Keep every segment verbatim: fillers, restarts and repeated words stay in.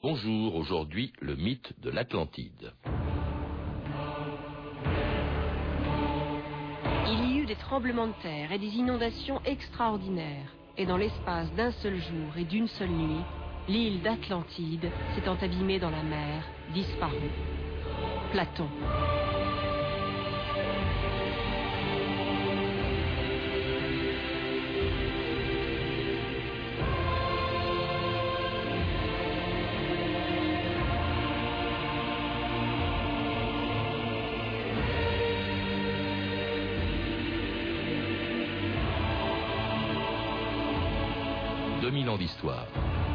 Bonjour, aujourd'hui le mythe de l'Atlantide. Il y eut des tremblements de terre et des inondations extraordinaires. Et dans l'espace d'un seul jour et d'une seule nuit, l'île d'Atlantide, s'étant abîmée dans la mer, disparut. Platon. deux mille ans d'histoire.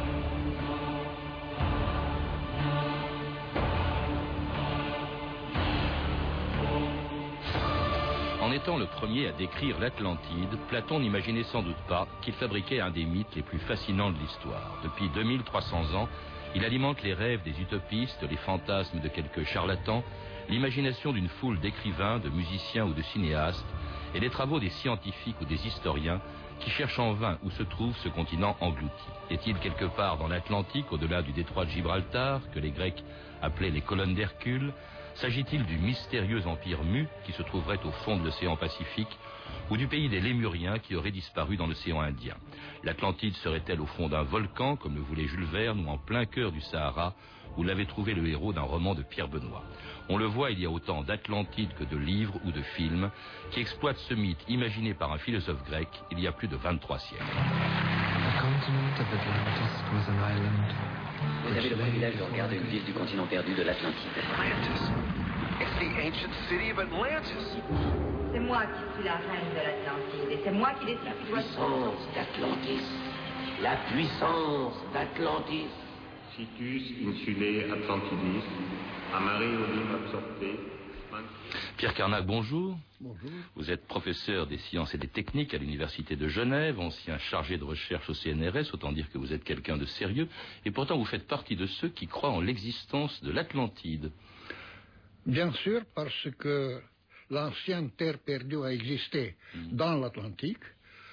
En étant le premier à décrire l'Atlantide, Platon n'imaginait sans doute pas qu'il fabriquait un des mythes les plus fascinants de l'histoire. Depuis deux mille trois cents ans, il alimente les rêves des utopistes, les fantasmes de quelques charlatans, l'imagination d'une foule d'écrivains, de musiciens ou de cinéastes, et les travaux des scientifiques ou des historiens qui cherchent en vain où se trouve ce continent englouti. Est-il quelque part dans l'Atlantique, au-delà du détroit de Gibraltar, que les Grecs appelaient les colonnes d'Hercule? S'agit-il du mystérieux empire Mu qui se trouverait au fond de l'océan Pacifique, ou du pays des Lémuriens qui aurait disparu dans l'océan Indien? L'Atlantide serait-elle au fond d'un volcan, comme le voulait Jules Verne, ou en plein cœur du Sahara, où l'avait trouvé le héros d'un roman de Pierre Benoît? On le voit, il y a autant d'Atlantide que de livres ou de films qui exploitent ce mythe imaginé par un philosophe grec il y a plus de vingt-trois siècles. Vous avez le privilège de regarder une ville du continent perdu de l'Atlantide. C'est moi qui suis la reine de l'Atlantide et c'est moi qui décide. La puissance d'Atlantis. La puissance d'Atlantis. Situs insulae Atlantidis, amare olim absorpte. Pierre Carnac, bonjour. Bonjour. Vous êtes professeur des sciences et des techniques à l'Université de Genève, ancien chargé de recherche au C N R S, autant dire que vous êtes quelqu'un de sérieux, et pourtant vous faites partie de ceux qui croient en l'existence de l'Atlantide. Bien sûr, parce que l'ancienne terre perdue a existé mmh. dans l'Atlantique,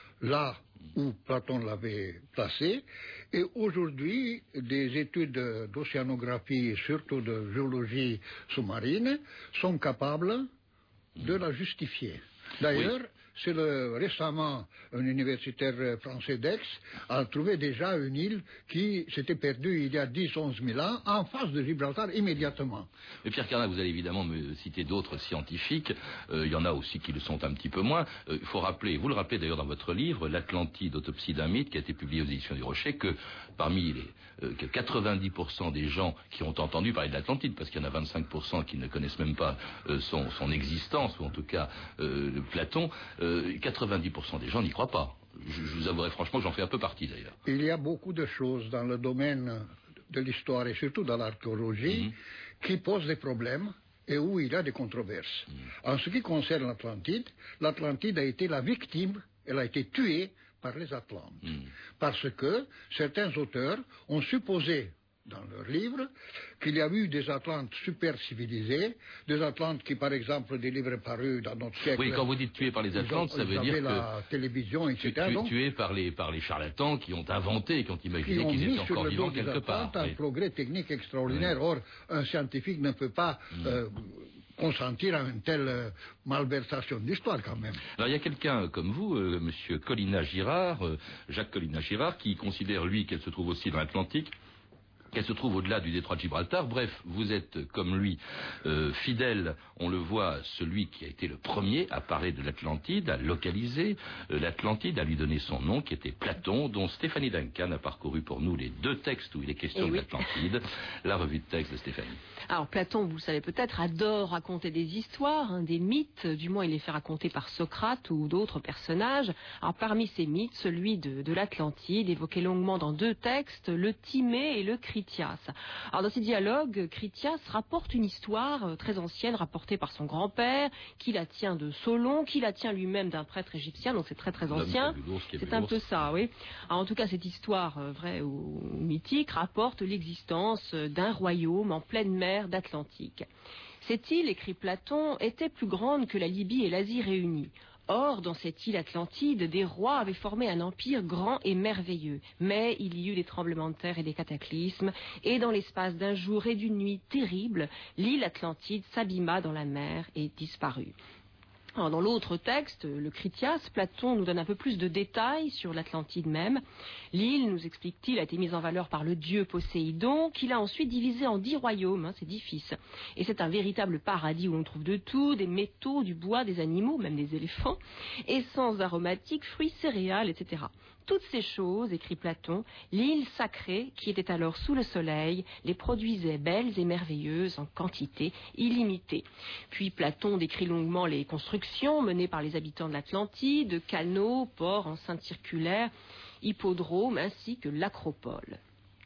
là où Platon l'avait placé, et aujourd'hui, des études d'océanographie, surtout de géologie sous-marine, sont capables de la justifier. D'ailleurs, oui. c'est le, récemment, un universitaire français d'Aix a trouvé déjà une île qui s'était perdue il y a dix à onze mille ans, en face de Gibraltar, immédiatement. Mais Pierre Carnac, vous allez évidemment me citer d'autres scientifiques, euh, il y en a aussi qui le sont un petit peu moins. Il euh, faut rappeler, vous le rappelez d'ailleurs dans votre livre, l'Atlantide, autopsie d'un mythe, qui a été publié aux éditions du Rocher, que parmi les euh, que quatre-vingt-dix pour cent des gens qui ont entendu parler de l'Atlantide, parce qu'il y en a vingt-cinq pour cent qui ne connaissent même pas euh, son, son existence, ou en tout cas euh, Platon, euh, quatre-vingt-dix pour cent des gens n'y croient pas. Je, je vous avouerai franchement que j'en fais un peu partie d'ailleurs. Il y a beaucoup de choses dans le domaine de l'histoire et surtout dans l'archéologie mmh. qui posent des problèmes et où il y a des controverses. Mmh. En ce qui concerne l'Atlantide, l'Atlantide a été la victime, elle a été tuée par les Atlantes. Mmh. Parce que certains auteurs ont supposé dans leur livre, qu'il y a eu des Atlantes super civilisés, des Atlantes qui, par exemple, des livres parus dans notre siècle... Oui, quand vous dites tués par les Atlantes, ça veut dire que... la télévision, et cetera. Tu, tués par les, par les charlatans qui ont inventé, qui ont imaginé qu'ils étaient encore vivants quelque part. un oui. progrès technique extraordinaire. Oui. Or, un scientifique ne peut pas mmh. euh, consentir à une telle euh, malversation d'histoire, quand même. Alors, il y a quelqu'un comme vous, euh, monsieur Colina-Girard, euh, Jacques Colina-Girard, qui considère, lui, qu'elle se trouve aussi dans l'Atlantique, qu'elle se trouve au-delà du détroit de Gibraltar. Bref, vous êtes, comme lui, euh, fidèle, on le voit, celui qui a été le premier à parler de l'Atlantide, à localiser euh, l'Atlantide, à lui donner son nom, qui était Platon, dont Stéphanie Duncan a parcouru pour nous les deux textes où il est question Et de oui. l'Atlantide. La revue de texte de Stéphanie. Alors, Platon, vous le savez peut-être, adore raconter des histoires, hein, des mythes, du moins il les fait raconter par Socrate ou d'autres personnages. Alors, parmi ces mythes, celui de, de l'Atlantide, évoqué longuement dans deux textes, le Timée et le Critias. Alors dans ces dialogues, Critias rapporte une histoire euh, très ancienne, rapportée par son grand-père, qui la tient de Solon, qui la tient lui-même d'un prêtre égyptien, donc c'est très très ancien. C'est un peu ça, oui. Alors, en tout cas, cette histoire euh, vraie ou mythique rapporte l'existence d'un royaume en pleine mer d'Atlantique. Cette île, écrit Platon, était plus grande que la Libye et l'Asie réunies. Or, dans cette île Atlantide, des rois avaient formé un empire grand et merveilleux. Mais il y eut des tremblements de terre et des cataclysmes, et dans l'espace d'un jour et d'une nuit terrible, l'île Atlantide s'abîma dans la mer et disparut. Alors, dans l'autre texte, le Critias, Platon nous donne un peu plus de détails sur l'Atlantide même. L'île, nous explique-t-il, a été mise en valeur par le dieu Poséidon, qu'il a ensuite divisé en dix royaumes, hein, ses dix fils. Et c'est un véritable paradis où l'on trouve de tout, des métaux, du bois, des animaux, même des éléphants, essences aromatiques, fruits, céréales, et cetera. Toutes ces choses, écrit Platon, l'île sacrée, qui était alors sous le soleil, les produisait belles et merveilleuses en quantité illimitée. Puis Platon décrit longuement les constructions menées par les habitants de l'Atlantide, canaux, ports, enceintes circulaires, hippodromes, ainsi que l'acropole.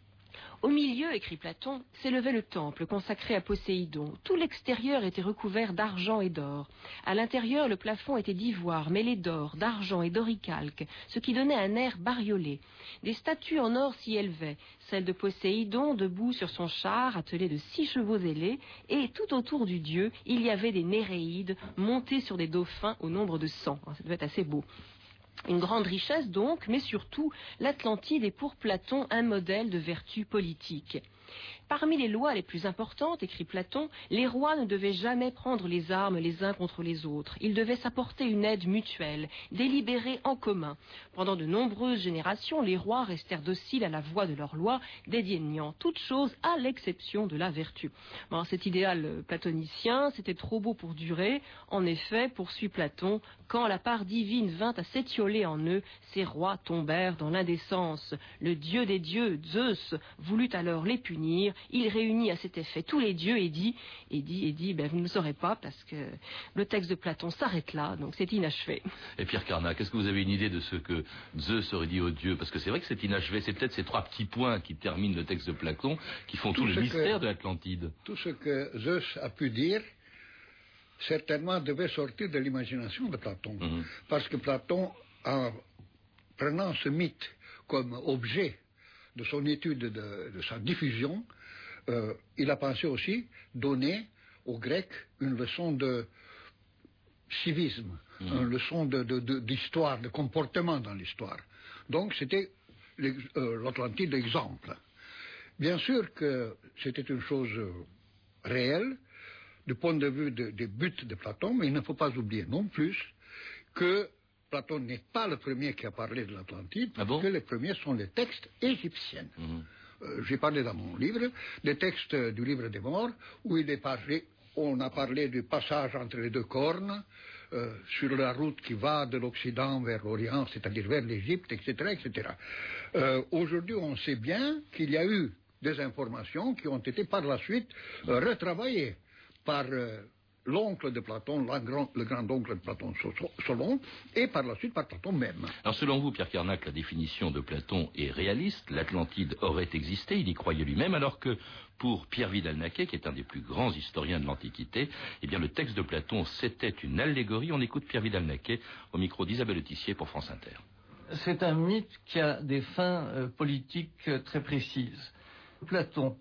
Au milieu, écrit Platon, s'élevait le temple consacré à Poséidon. Tout l'extérieur était recouvert d'argent et d'or. À l'intérieur, le plafond était d'ivoire, mêlé d'or, d'argent et d'oricalque, ce qui donnait un air bariolé. Des statues en or s'y élevaient, celle de Poséidon debout sur son char, attelé de six chevaux ailés, et tout autour du dieu, il y avait des Néréides montés sur des dauphins au nombre de cent. Ça devait être assez beau. Une grande richesse donc, mais surtout, l'Atlantide est pour Platon un modèle de vertu politique. Parmi les lois les plus importantes, écrit Platon, les rois ne devaient jamais prendre les armes les uns contre les autres. Ils devaient s'apporter une aide mutuelle, délibérer en commun. Pendant de nombreuses générations, les rois restèrent dociles à la voix de leurs lois, dédaignant toute chose à l'exception de la vertu. Bon, cet idéal platonicien, c'était trop beau pour durer. En effet, poursuit Platon, quand la part divine vint à s'étioler en eux, ces rois tombèrent dans l'indécence. Le dieu des dieux, Zeus, voulut alors les punir. Il réunit à cet effet tous les dieux et dit, et dit, et dit, ben vous ne le saurez pas parce que le texte de Platon s'arrête là, donc c'est inachevé. Et Pierre Carnat, est-ce que vous avez une idée de ce que Zeus aurait dit aux dieux? Parce que c'est vrai que c'est inachevé, c'est peut-être ces trois petits points qui terminent le texte de Platon, qui font tout, tout le mystère que, de l'Atlantide. Tout ce que Zeus a pu dire, certainement devait sortir de l'imagination de Platon. Mmh. Parce que Platon, en prenant ce mythe comme objet de son étude, de, de sa diffusion, euh, il a pensé aussi donner aux Grecs une leçon de civisme, mmh. une leçon de, de, de, d'histoire, de comportement dans l'histoire. Donc c'était euh, l'Atlantide exemple. Bien sûr que c'était une chose réelle, du point de vue de, des buts de Platon, mais il ne faut pas oublier non plus que Platon n'est pas le premier qui a parlé de l'Atlantide, parce ah bon que les premiers sont les textes égyptiens. Mmh. Euh, j'ai parlé dans mon livre des textes du livre des morts, où il est parlé, on a parlé du passage entre les deux cornes, euh, sur la route qui va de l'Occident vers l'Orient, c'est-à-dire vers l'Égypte, et cetera, et cetera. Euh, aujourd'hui, on sait bien qu'il y a eu des informations qui ont été par la suite euh, retravaillées par euh, l'oncle de Platon, le grand-oncle de Platon, Solon, et par la suite par Platon même. Alors selon vous, Pierre Carnac, la définition de Platon est réaliste, l'Atlantide aurait existé, il y croyait lui-même, alors que pour Pierre Vidal-Naquet, qui est un des plus grands historiens de l'Antiquité, eh bien le texte de Platon, c'était une allégorie. On écoute Pierre Vidal-Naquet au micro d'Isabelle Tissier pour France Inter. C'est un mythe qui a des fins euh, politiques euh, très précises. Platon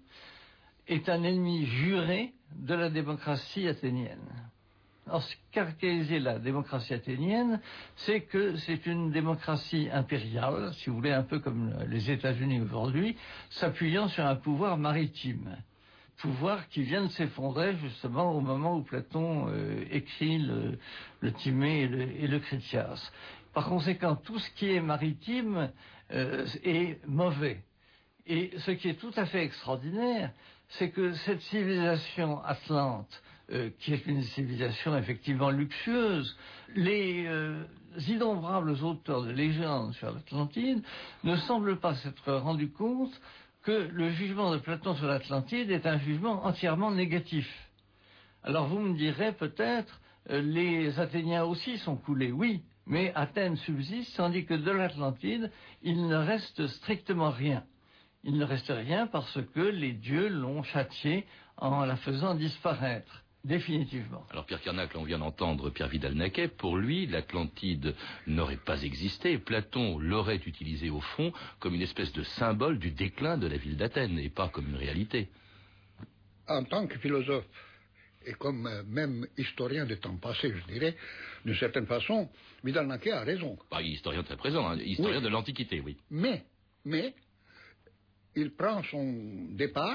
est un ennemi juré de la démocratie athénienne. Alors, ce qui caractérisait la démocratie athénienne, c'est que c'est une démocratie impériale, si vous voulez, un peu comme les États-Unis aujourd'hui, s'appuyant sur un pouvoir maritime. Pouvoir qui vient de s'effondrer justement au moment où Platon euh, écrit le, le Timée et le, et le Critias. Par conséquent, tout ce qui est maritime euh, est mauvais. Et ce qui est tout à fait extraordinaire, c'est que cette civilisation atlante, euh, qui est une civilisation effectivement luxueuse, les euh, innombrables auteurs de légendes sur l'Atlantide ne semblent pas s'être rendus compte que le jugement de Platon sur l'Atlantide est un jugement entièrement négatif. Alors vous me direz peut-être, euh, les Athéniens aussi sont coulés, oui, mais Athènes subsiste, tandis que de l'Atlantide, il ne reste strictement rien. Il ne reste rien parce que les dieux l'ont châtiée en la faisant disparaître, définitivement. Alors Pierre Carnac, là on vient d'entendre Pierre Vidal-Naquet, pour lui l'Atlantide n'aurait pas existé, Platon l'aurait utilisé au fond comme une espèce de symbole du déclin de la ville d'Athènes et pas comme une réalité. En tant que philosophe et comme euh, même historien des temps passés, je dirais, d'une certaine façon, Vidal-Naquet a raison. Bah, historien très présent, hein, historien oui. de l'Antiquité, oui. Mais, mais, il prend son départ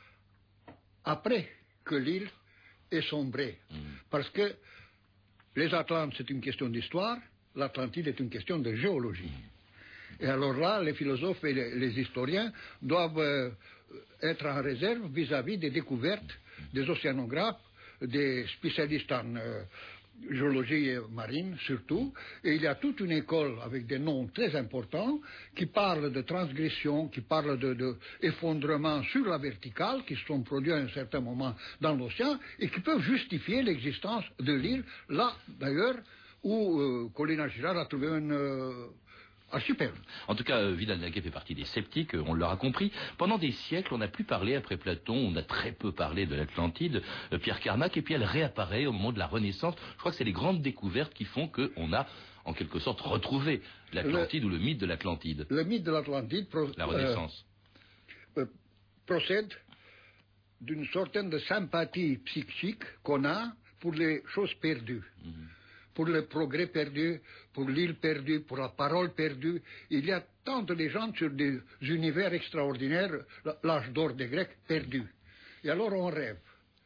après que l'île est sombrée. Mmh. Parce que les Atlantes, c'est une question d'histoire, l'Atlantide est une question de géologie. Mmh. Et alors là, les philosophes et les, les historiens doivent euh, être en réserve vis-à-vis des découvertes mmh. des océanographes, des spécialistes en euh, géologie marine surtout, et il y a toute une école avec des noms très importants qui parlent de transgression, qui parlent de, de effondrement sur la verticale, qui se sont produits à un certain moment dans l'océan, et qui peuvent justifier l'existence de l'île, là d'ailleurs où euh, Colin Girard a trouvé un euh, archipel. En tout cas, euh, Vidal-Naquet fait partie des sceptiques, euh, on l'aura compris. Pendant des siècles, on n'a plus parlé, après Platon, on a très peu parlé de l'Atlantide, euh, Pierre Carmack, et puis elle réapparaît au moment de la Renaissance. Je crois que c'est les grandes découvertes qui font qu'on a, en quelque sorte, retrouvé l'Atlantide le, ou le mythe de l'Atlantide. Le mythe de l'Atlantide, pro, la Renaissance, euh, euh, procède d'une certaine de sympathie psychique qu'on a pour les choses perdues. Mmh. Pour le progrès perdu, pour l'île perdue, pour la parole perdue. Il y a tant de légendes sur des univers extraordinaires, l'âge d'or des Grecs perdus. Et alors on rêve.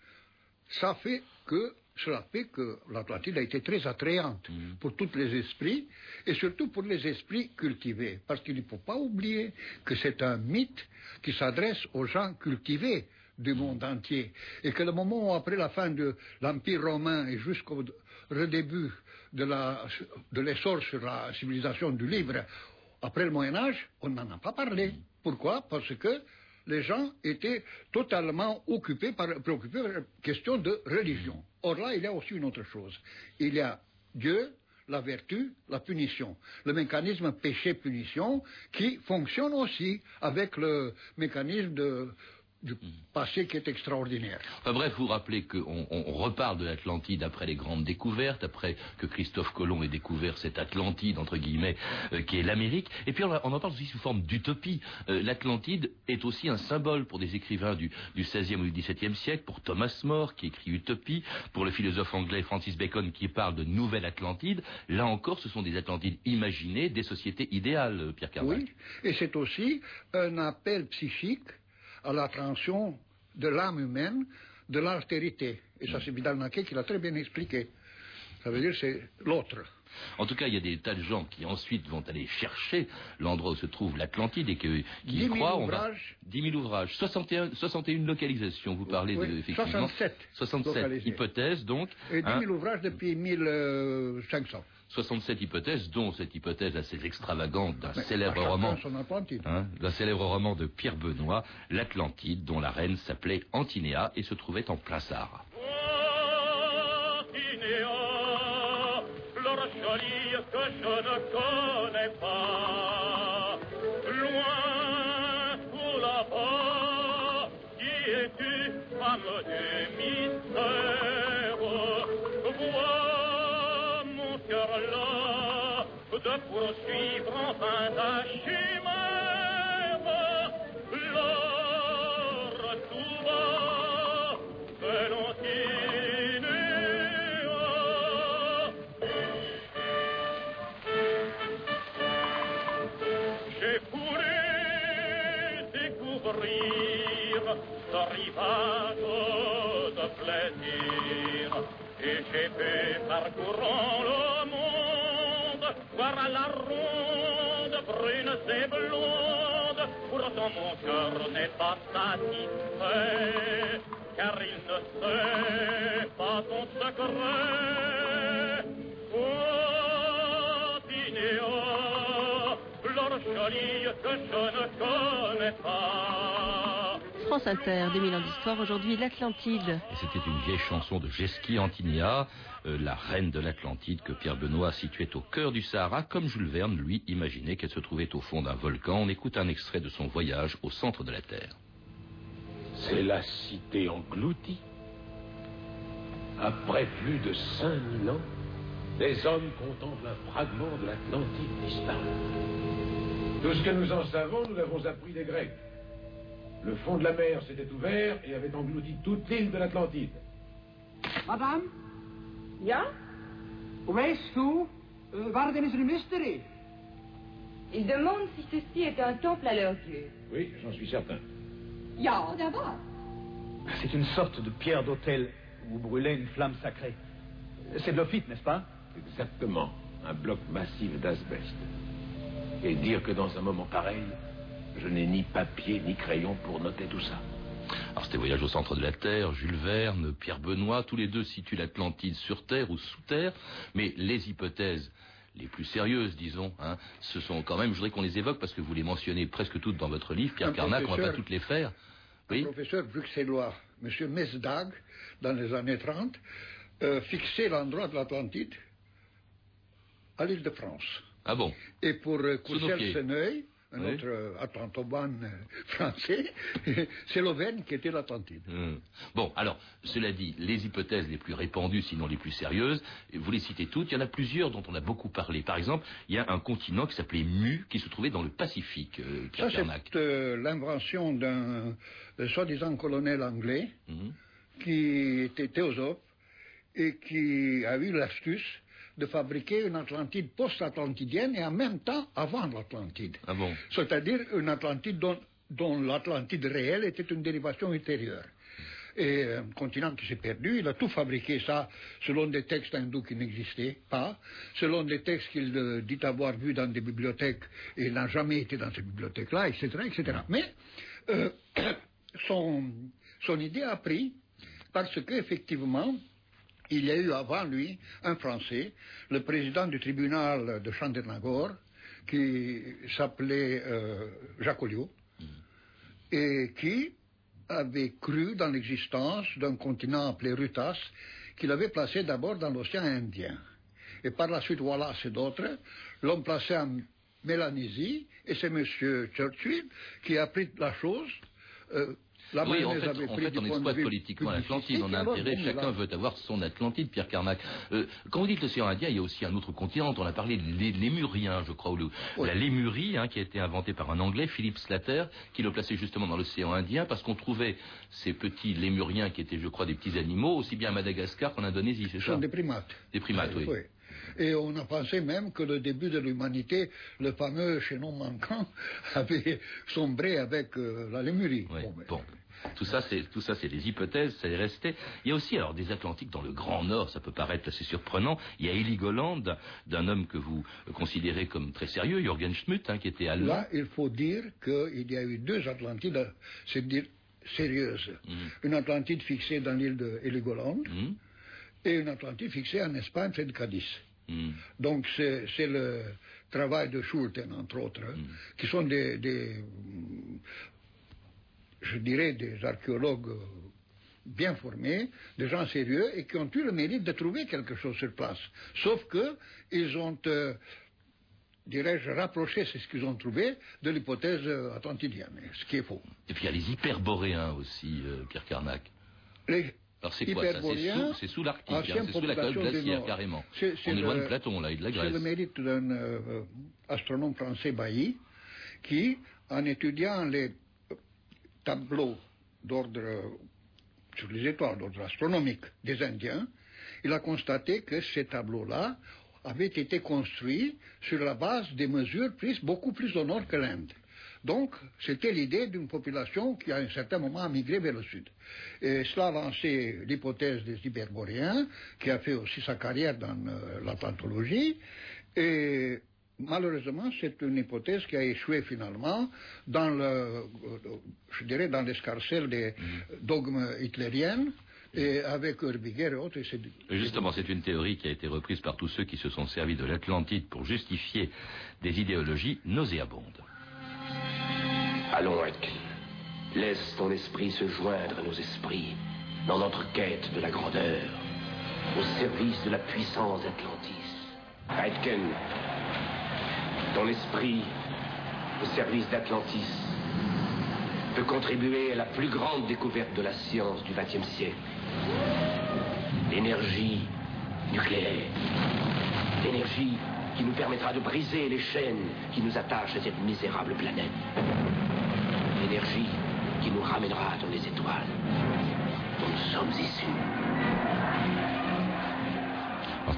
Ça fait que, cela fait que l'Atlantide a été très attrayante mmh. pour tous les esprits, et surtout pour les esprits cultivés. Parce qu'il ne faut pas oublier que c'est un mythe qui s'adresse aux gens cultivés du monde entier. Et que le moment où, après la fin de l'Empire romain et jusqu'au redébut de, la, de l'essor sur la civilisation du livre, après le Moyen-Âge, on n'en a pas parlé. Pourquoi? Parce que les gens étaient totalement occupés par, préoccupés par la question de religion. Or là, il y a aussi une autre chose. Il y a Dieu, la vertu, la punition. Le mécanisme péché-punition qui fonctionne aussi avec le mécanisme de... du passé qui est extraordinaire. Enfin, bref, vous rappelez qu'on on reparle de l'Atlantide après les grandes découvertes, après que Christophe Colomb ait découvert cette Atlantide, entre guillemets, euh, qui est l'Amérique. Et puis on, on en parle aussi sous forme d'utopie. Euh, L'Atlantide est aussi un symbole pour des écrivains du, du seizième ou du dix-septième siècle, pour Thomas More qui écrit Utopie, pour le philosophe anglais Francis Bacon qui parle de Nouvelle Atlantide. Là encore, ce sont des Atlantides imaginées, des sociétés idéales, Pierre Carmack. Oui, et c'est aussi un appel psychique à l'attention de l'âme humaine, de l'altérité. Et ça, c'est Vidal-Naquet qui l'a très bien expliqué. Ça veut dire c'est l'autre. En tout cas, il y a des tas de gens qui ensuite vont aller chercher l'endroit où se trouve l'Atlantide et que, qui y croient. Ouvrages. dix mille ouvrages. soixante et un, soixante et une localisations, vous parlez oui, de, effectivement. soixante-sept. soixante-sept hypothèses, donc. Et dix mille hein, ouvrages depuis mille cinq cents. soixante-sept hypothèses, dont cette hypothèse assez extravagante d'un célèbre roman, hein, d'un célèbre roman de Pierre Benoît, l'Atlantide, dont la reine s'appelait Antinéa et se trouvait en plein Sahara. Antinéa, fleur jolie que je ne connais pas, loin ou là-bas, qui es-tu, femme du mystère, vois mon cœur là, de poursuivre enfin ta chimère, l'or tout bas de l'Antinéa. J'ai voulu découvrir ce rivage de plaisir, et j'ai fait parcourant le monde, voir la ronde, brune et blonde. Pourtant mon cœur n'est pas satisfait, car il ne sait pas ton secret. Oh, Tinéa, fleur jolie que je ne connais pas. France Inter, deux mille ans d'histoire, aujourd'hui l'Atlantide. Et c'était une vieille chanson de Jesky Antinéa, euh, la reine de l'Atlantide que Pierre Benoît situait au cœur du Sahara, comme Jules Verne, lui, imaginait qu'elle se trouvait au fond d'un volcan. On écoute un extrait de son voyage au centre de la Terre. C'est la cité engloutie. Après plus de cinq mille ans, les hommes contemplent un fragment de l'Atlantide disparu. Tout ce que nous en savons, nous l'avons appris des Grecs. Le fond de la mer s'était ouvert et avait englouti toute l'île de l'Atlantide. Madame? Ja? Hoe weißt du, uh, waar denn is een mystery? Ils demandent si ceci est un temple à leur dieu. Oui, j'en suis certain. Ja, d'abord. C'est une sorte de pierre d'autel où brûlait une flamme sacrée. C'est de l'ophite, n'est-ce pas? Exactement. Un bloc massif d'asbeste. Et dire que dans un moment pareil, je n'ai ni papier ni crayon pour noter tout ça. Alors c'était Voyage au centre de la Terre, Jules Verne, Pierre Benoît, tous les deux situent l'Atlantide sur Terre ou sous Terre, mais les hypothèses les plus sérieuses, disons, hein, ce sont quand même, je voudrais qu'on les évoque parce que vous les mentionnez presque toutes dans votre livre, Pierre Carnac, on ne va pas toutes les faire. Oui. Un professeur bruxellois, M. Mesdag, dans les années trente, euh, fixait l'endroit de l'Atlantide à l'île de France. Ah bon? Et pour euh, Courcelles-Seneuil, un oui. autre euh, atlantobane euh, français, c'est l'Auvergne qui était l'Atlantide. Mmh. Bon, alors, cela dit, les hypothèses les plus répandues, sinon les plus sérieuses, vous les citez toutes, il y en a plusieurs dont on a beaucoup parlé. Par exemple, il y a un continent qui s'appelait Mu, qui se trouvait dans le Pacifique, euh, Pierre Ça, Carnac. c'est euh, l'invention d'un euh, soi-disant colonel anglais mmh. qui était théosophe et qui a eu l'astuce de fabriquer une Atlantide post-atlantidienne et en même temps avant l'Atlantide. Ah bon? C'est-à-dire une Atlantide dont, dont l'Atlantide réelle était une dérivation ultérieure. Et un continent qui s'est perdu, il a tout fabriqué ça selon des textes hindous qui n'existaient pas, selon des textes qu'il euh, dit avoir vus dans des bibliothèques et il n'a jamais été dans ces bibliothèques-là, et cetera, et cetera. Mais euh, son, son idée a pris parce qu'effectivement, il y a eu avant lui un Français, le président du tribunal de Chandernagore, qui s'appelait euh, Jacques Olliot, mmh. et qui avait cru dans l'existence d'un continent appelé Rutas, qu'il avait placé d'abord dans l'océan Indien. Et par la suite, Wallace et d'autres l'ont placé en Mélanésie, et c'est M. Churchill qui a pris la chose. Euh, La oui, en fait, en fait on exploite politiquement l'Atlantide, on a intérêt, chacun veut avoir son Atlantide, Pierre Carnac. Euh, quand vous dites l'océan Indien, il y a aussi un autre continent, on a parlé des Lémuriens, je crois, ou le, oui. la Lémurie, hein, qui a été inventée par un Anglais, Philip Slater, qui le plaçait justement dans l'océan Indien, parce qu'on trouvait ces petits Lémuriens qui étaient, je crois, des petits animaux, aussi bien à Madagascar qu'en Indonésie, c'est ça? Ce sont des primates. Des primates, oui. oui. Et on a pensé même que le début de l'humanité, le fameux chaînon manquant, avait sombré avec euh, la Lémurie. Oui, bon, mais... bon. Tout ça, c'est tout ça, c'est des hypothèses, ça est resté. Il y a aussi alors des Atlantiques dans le Grand Nord, ça peut paraître assez surprenant. Il y a Heligoland, d'un homme que vous considérez comme très sérieux, Jürgen Schmidt, hein, qui était allemand. Là, il faut dire qu'il y a eu deux Atlantides, c'est dire sérieuses. Mm. Une Atlantide fixée dans l'île de Heligoland mm. et une Atlantide fixée en Espagne, près de Cadiz. Mm. Donc c'est, c'est le travail de Schulten, entre autres, mm. qui sont des, des je dirais, des archéologues bien formés, des gens sérieux, et qui ont eu le mérite de trouver quelque chose sur place. Sauf qu'ils ont, euh, dirais-je, rapproché ce qu'ils ont trouvé de l'hypothèse atlantidienne, ce qui est faux. Et puis il y a les hyperboréens aussi, euh, Pierre Carnac. Les Alors c'est quoi ça? C'est sous, c'est sous l'Arctique, hein, c'est sous la calotte glaciaire, carrément. C'est, c'est On est loin de Platon, là, et de la Grèce. C'est le mérite d'un euh, astronome français, Bailly, qui, en étudiant les tableaux d'ordre sur les étoiles, d'ordre astronomique des Indiens, il a constaté que ces tableaux-là avaient été construits sur la base des mesures prises beaucoup plus au nord que l'Inde. Donc, c'était l'idée d'une population qui, à un certain moment, a migré vers le sud. Et cela a lancé l'hypothèse des hyperboréens, qui a fait aussi sa carrière dans euh, l'atlantologie, et malheureusement, c'est une hypothèse qui a échoué finalement dans le, je dirais, dans l'escarcelle des mmh. dogmes hitlériens, et avec Urbiger et autres. Et c'est... Justement, c'est une théorie qui a été reprise par tous ceux qui se sont servis de l'Atlantide pour justifier des idéologies nauséabondes. Allons, Aitken. Laisse ton esprit se joindre à nos esprits dans notre quête de la grandeur, au service de la puissance d'Atlantis. Aitken, ton esprit, au service d'Atlantis, peut contribuer à la plus grande découverte de la science du vingtième siècle. L'énergie nucléaire. L'énergie qui nous permettra de briser les chaînes qui nous attachent à cette misérable planète. L'énergie qui nous ramènera dans les étoiles dont nous sommes issus.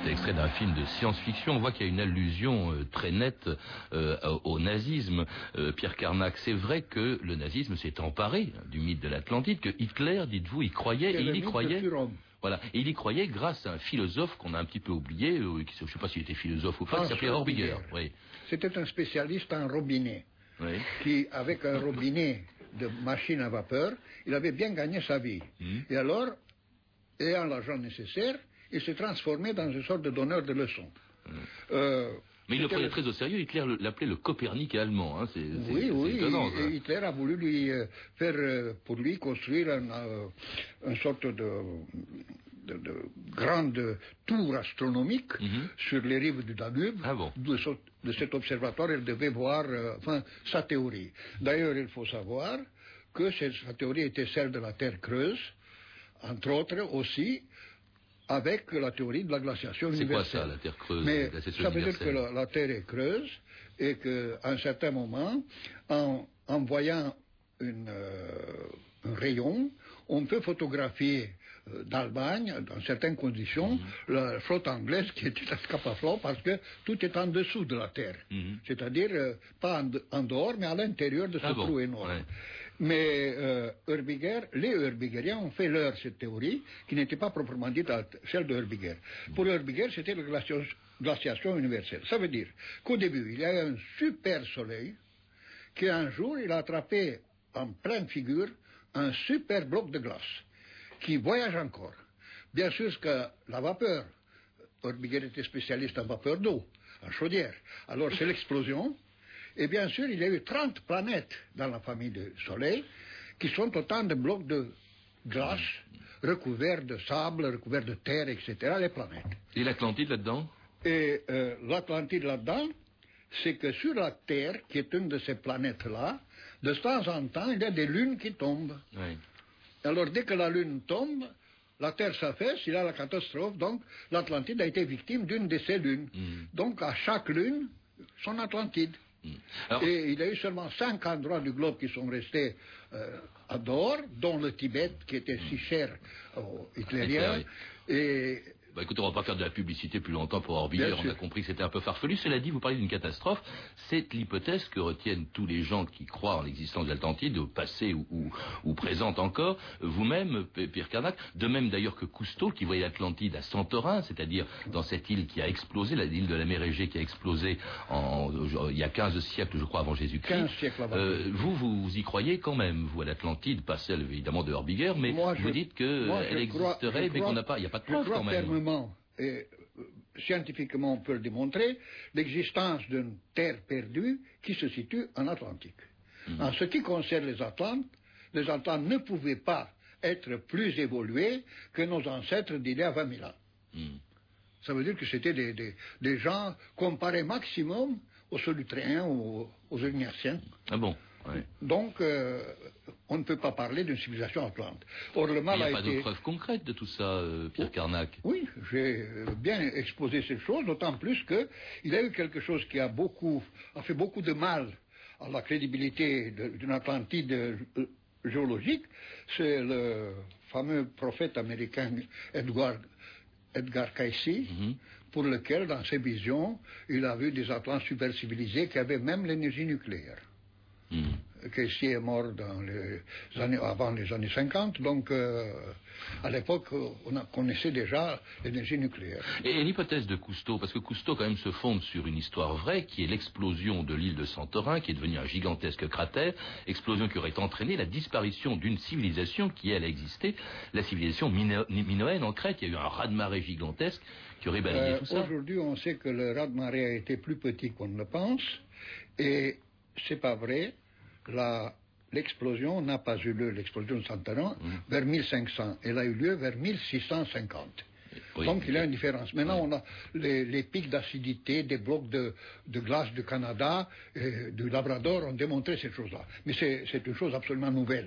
C'était extrait d'un film de science-fiction. On voit qu'il y a une allusion euh, très nette euh, au, au nazisme. Euh, Pierre Carnac, c'est vrai que le nazisme s'est emparé du mythe de l'Atlantide, que Hitler, dites-vous, y croyait, et il y croyait. Voilà, et il y croyait grâce à un philosophe qu'on a un petit peu oublié, euh, qui, je ne sais pas s'il était philosophe ou pas, qui s'appelait Orbiger. Oui. C'était un spécialiste en robinet, oui. qui, avec un robinet de machine à vapeur, il avait bien gagné sa vie. Mmh. Et alors, ayant l'argent nécessaire, il s'est transformé dans une sorte de donneur de leçons. Mmh. Euh, Mais il le prenait le... très au sérieux. Hitler l'appelait le Copernic allemand. Hein. C'est, c'est, oui, c'est oui. étonnant, et, et Hitler a voulu lui euh, faire, euh, pour lui, construire un, euh, une sorte de, de, de grande tour astronomique mm-hmm. sur les rives du Danube. Ah bon. de, de cet observatoire, il devait voir, euh, enfin, sa théorie. D'ailleurs, il faut savoir que cette, sa théorie était celle de la Terre creuse, entre autres aussi, avec la théorie de la glaciation c'est universelle. C'est quoi ça, la Terre creuse? Mais ça veut dire que la, la Terre est creuse et qu'à un certain moment, en, en voyant une, euh, un rayon, on peut photographier euh, d'Allemagne, dans certaines conditions, mm-hmm. la flotte anglaise qui était à Scapa-Flow parce que tout est en dessous de la Terre. Mm-hmm. C'est-à-dire, euh, pas en, en dehors, mais à l'intérieur de ce ah trou bon, énorme. Ouais. Mais euh, Urbiger, les Urbigeriens ont fait leur cette théorie, qui n'était pas proprement dite celle de Urbiger. Pour Urbiger, c'était la glaciation, glaciation universelle. Ça veut dire qu'au début, il y a eu un super soleil, qui un jour, il a attrapé en pleine figure un super bloc de glace, qui voyage encore. Bien sûr que la vapeur, Urbiger était spécialiste en vapeur d'eau, en chaudière. Alors c'est l'explosion. Et bien sûr, il y a eu trente planètes dans la famille du Soleil qui sont autant de blocs de glace recouverts de sable, recouverts de terre, et cetera, les planètes. Et l'Atlantide là-dedans? Et euh, l'Atlantide là-dedans, c'est que sur la Terre, qui est une de ces planètes-là, de temps en temps, il y a des lunes qui tombent. Oui. Alors, dès que la lune tombe, la Terre s'affaisse, il y a la catastrophe, donc l'Atlantide a été victime d'une de ces lunes. Mm. Donc, à chaque lune, son Atlantide. Alors, et il y a eu seulement cinq endroits du globe qui sont restés euh, à dehors, dont le Tibet, qui était si cher aux Hitlériens. Et bah écoutez, on ne va pas faire de la publicité plus longtemps pour Orbiger, on a compris que c'était un peu farfelu. Cela dit, vous parlez d'une catastrophe, c'est l'hypothèse que retiennent tous les gens qui croient en l'existence de l'Atlantide, au passé ou, ou, ou présente encore, vous-même, Pierre Carnac, de même d'ailleurs que Cousteau, qui voyait l'Atlantide à Santorin, c'est-à-dire dans cette île qui a explosé, l'île de la mer Égée qui a explosé en, il y a quinze siècles, je crois, avant Jésus-Christ. quinze siècles avant. Euh, vous, vous, vous y croyez quand même, vous, à l'Atlantide, pas celle évidemment de Orbiger, mais moi, vous je, dites qu'elle existerait, mais qu'on n'a pas, il n'y a pas de preuve quand même. Et euh, scientifiquement on peut le démontrer, l'existence d'une terre perdue qui se situe en Atlantique. Mmh. En ce qui concerne les Atlantes, les Atlantes ne pouvaient pas être plus évolués que nos ancêtres d'il y a vingt mille ans. Mmh. Ça veut dire que c'était des, des, des gens comparés maximum aux Solutréens, aux, aux Ignatiens. Ah bon? Oui. Donc, euh, on ne peut pas parler d'une civilisation atlante. Or, le mal il n'y a, a pas été... de preuves concrètes de tout ça, euh, Pierre oh, Carnac. Oui, j'ai bien exposé ces choses, d'autant plus qu'il y a eu quelque chose qui a, beaucoup, a fait beaucoup de mal à la crédibilité d'une Atlantide géologique. C'est le fameux prophète américain Edward, Edgar Cayce, mm-hmm. pour lequel, dans ses visions, il a vu des Atlantes super civilisés qui avaient même l'énergie nucléaire. Mmh. Cayce est mort dans les années, avant les années cinquante, donc euh, à l'époque on a, connaissait déjà l'énergie nucléaire. Et, et l'hypothèse de Cousteau, parce que Cousteau quand même se fonde sur une histoire vraie, qui est l'explosion de l'île de Santorin, qui est devenue un gigantesque cratère, explosion qui aurait entraîné la disparition d'une civilisation qui, elle, a existé, la civilisation mino- minoenne en Crète. Il y a eu un raz-de-marée gigantesque qui aurait balayé euh, tout ça. Aujourd'hui, on sait que le raz-de-marée a été plus petit qu'on ne le pense, et c'est pas vrai. La, l'explosion n'a pas eu lieu, l'explosion de Santorin, mmh. vers mille cinq cents. Elle a eu lieu vers mille six cent cinquante. Oui, donc il y a une différence. Maintenant, oui. on a les, les pics d'acidité des blocs de, de glace du Canada, et du Labrador, ont démontré ces choses-là. Mais c'est, c'est une chose absolument nouvelle.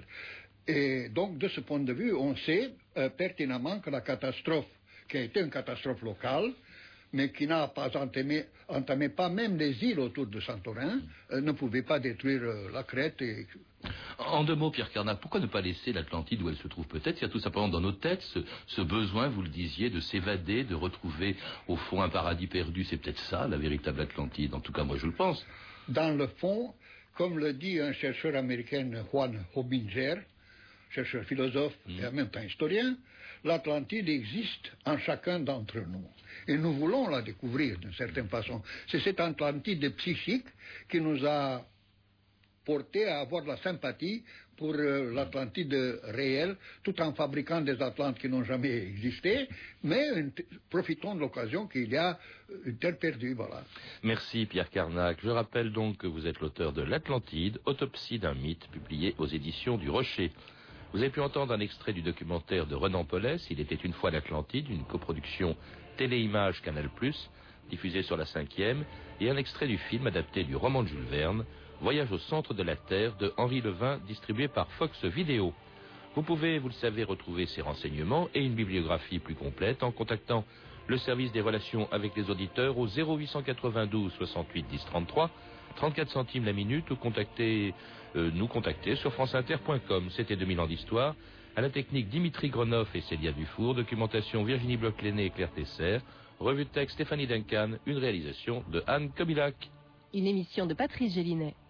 Et donc, de ce point de vue, on sait euh, pertinemment que la catastrophe, qui a été une catastrophe locale, mais qui n'a pas entamé, entamé pas même les îles autour de Santorin, euh, ne pouvait pas détruire euh, la Crète. Et... En deux mots, Pierre Carnac, pourquoi ne pas laisser l'Atlantide où elle se trouve peut-être? Il y a tout simplement dans nos têtes ce, ce besoin, vous le disiez, de s'évader, de retrouver au fond un paradis perdu. C'est peut-être ça, la véritable Atlantide. En tout cas, moi, je le pense. Dans le fond, comme le dit un chercheur américain, Juan Hobinger, chercheur philosophe mmh. et en même temps historien, l'Atlantide existe en chacun d'entre nous. Et nous voulons la découvrir d'une certaine façon. C'est cette Atlantide psychique qui nous a porté à avoir de la sympathie pour euh, l'Atlantide réelle, tout en fabriquant des Atlantes qui n'ont jamais existé, mais une profitons de l'occasion qu'il y a une terre perdue, voilà. Merci Pierre Carnac. Je rappelle donc que vous êtes l'auteur de l'Atlantide, autopsie d'un mythe, publié aux éditions du Rocher. Vous avez pu entendre un extrait du documentaire de Renan Paulès, Il était une fois l'Atlantide, une coproduction Téléimages Canal plus, diffusée sur la cinquième, et un extrait du film adapté du roman de Jules Verne, Voyage au centre de la Terre de Henri Levin, distribué par Fox Vidéo. Vous pouvez, vous le savez, retrouver ces renseignements et une bibliographie plus complète en contactant le service des relations avec les auditeurs au zéro huit cent quatre-vingt-douze soixante-huit dix trente-trois, trente-quatre centimes la minute, ou contacter, euh, nous contacter sur franceinter point com. C'était deux mille ans d'histoire. À la technique, Dimitri Gronoff et Célia Dufour. Documentation, Virginie Bloch-Léné et Claire Tesser. Revue de texte, Stéphanie Duncan. Une réalisation de Anne Kobilac. Une émission de Patrice Gélinet.